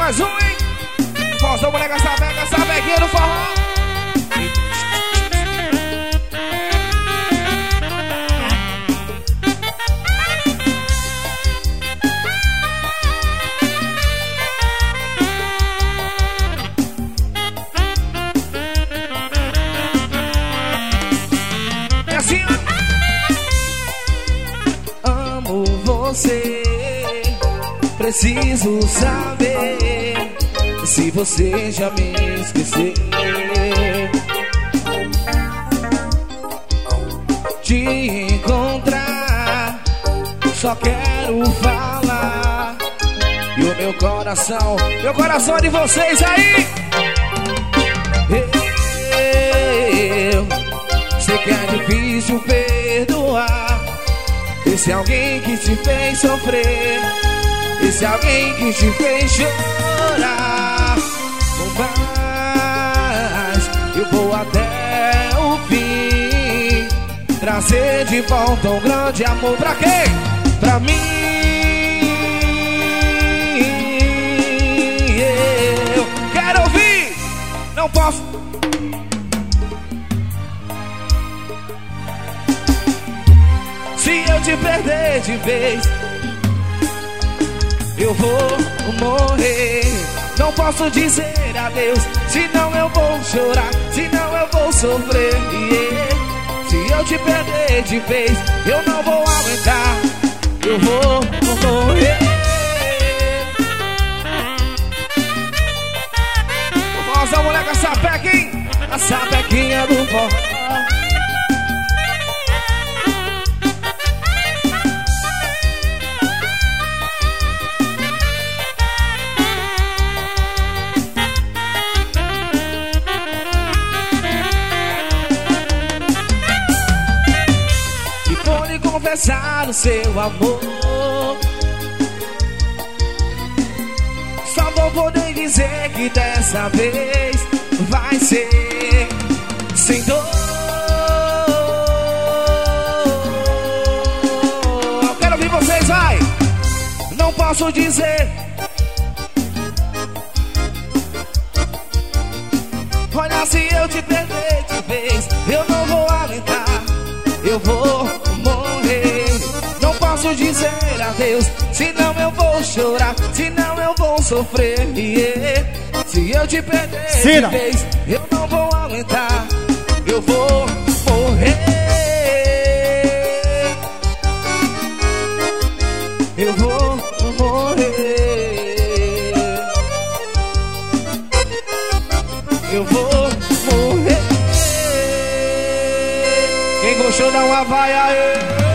Mais um, hein? Força, moleque, essa bequinha do forró. É assim, ó. Amo você. Preciso saber se você já me esqueceu. Te encontrar, só quero falar. E o meu coração é de vocês aí. Eu sei que é difícil perdoar esse alguém que te fez sofrer, esse alguém que te fez chorar. Mas eu vou até o fim trazer de volta um grande amor. Pra quem? Pra mim. Eu quero ouvir. Não posso. Se eu te perder de vez, eu vou morrer. Não posso dizer adeus, senão eu vou chorar, senão eu vou sofrer. Se eu te perder de vez, eu não vou aguentar, eu vou morrer. Nossa, moleque, a sapequinha, a sapequinha do forró. Confessar o seu amor, só vou poder dizer que dessa vez vai ser sem dor. Eu quero ouvir vocês, vai! Não posso dizer. Olha, se eu te perder de vez, eu não vou aguentar, eu vou morrer. Não posso dizer adeus, senão eu vou chorar, senão eu vou sofrer. Se eu te perder de vez, eu não vou aguentar, eu vou morrer. Eu vou morrer. Eu vou morrer. Quem gostou dá uma vai aí.